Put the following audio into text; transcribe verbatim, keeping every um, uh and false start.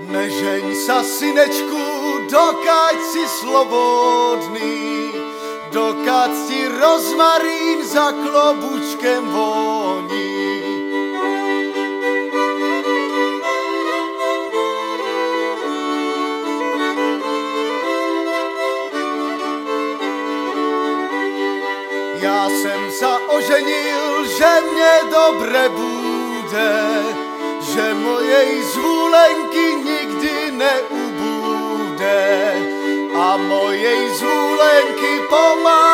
Nežeň sa, synečku, dokáď si slobodný, dokáď ti rozmarín za klobučkem voní. Ja sem sa oženil, že mne dobre bude, že mojej zvúlenky nikdy neubúde a mojej zvúlenky pomáha.